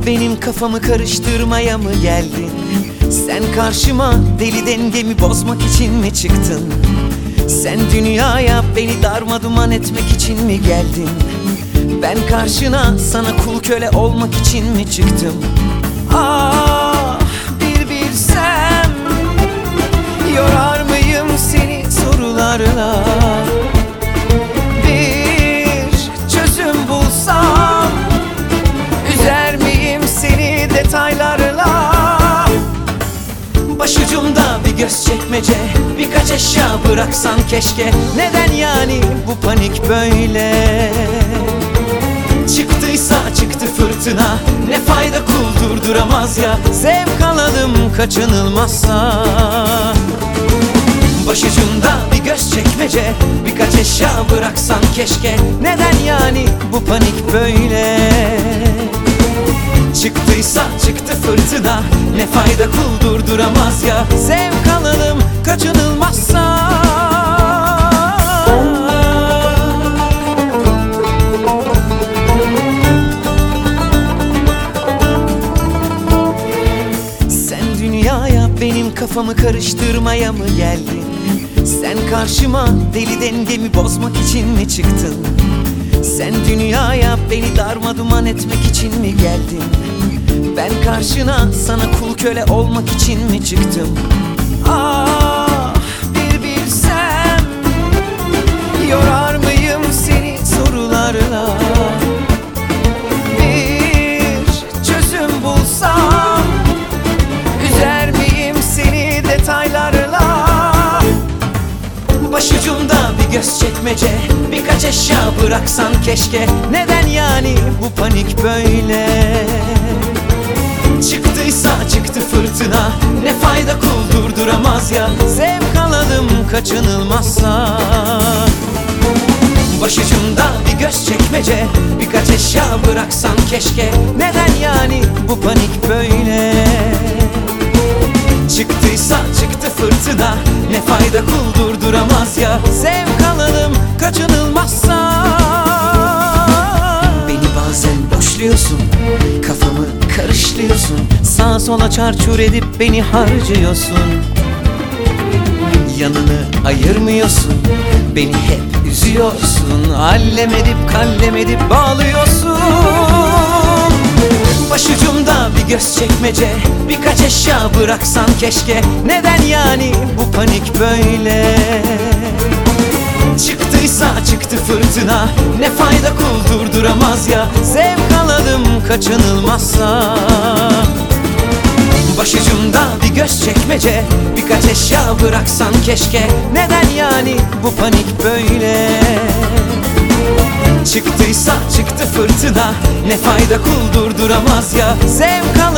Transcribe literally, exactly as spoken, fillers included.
benim kafamı karıştırmaya mı geldin? Sen karşıma deli dengemi bozmak için mi çıktın? Sen dünyaya beni darmaduman etmek için mi geldin? Ben karşına sana kul köle olmak için mi çıktım? Ah, bir bilsem yorar mıyım seni sorularla? Bir çözüm bulsam üzer miyim seni detaylarla? Başucumda bir göz çekmece, birkaç eşya bıraksan keşke. Neden yani bu panik böyle? Çıktıysa çıktı fırtına, ne fayda kul durduramaz ya. Zevk alalım kaçınılmazsa. Başucumda bir göz çekmece, birkaç eşya bıraksan keşke. Neden yani bu panik böyle? Çıktıysa çıktı fırtına, ne fayda kul durduramaz ya. Zevk alalım kaçınılmazsa. Sen dünyaya benim kafamı karıştırmaya mı geldin? Sen karşıma deli dengemi bozmak için mi çıktın? Sen dünyaya beni darmaduman etmek için mi geldin? Ben karşına sana kul köle olmak için mi çıktım? Ah, bir bilsem yorar mıyım seni sorularla? Bir çözüm bulsam üzer miyim seni detaylarla? Başucumda bir göz çekmece, birkaç eşya bıraksan keşke. Neden yani bu panik böyle? Çıktıysa çıktı fırtına, ne fayda kul durduramaz ya. Zevk alalım kaçınılmazsa. Başucumda bir göz çekmece, birkaç eşya bıraksan keşke. Neden yani bu panik böyle? Çıktıysa çıktı fırtına, ne fayda kul durduramaz ya. Zevk alalım kaçınılmazsa. Beni bazen boşluyorsun, kafamı karışlıyorsun. Sağa sola çarçur edip beni harcıyorsun. Yanını ayırmıyorsun, beni hep üzüyorsun. Allem edip kallem edip bağlıyorsun. Başucumda bir göz çekmece, birkaç eşya bıraksan keşke. Neden yani bu panik böyle? Çıktıysa çıktı fırtına, ne fayda kul durduramaz ya. Zevk alalım kaçınılmazsa. Başucumda bir göz çekmece, birkaç eşya bıraksan keşke. Neden yani bu panik böyle? Çıktıysa çıktı fırtına, ne fayda kul durduramaz ya. Zevk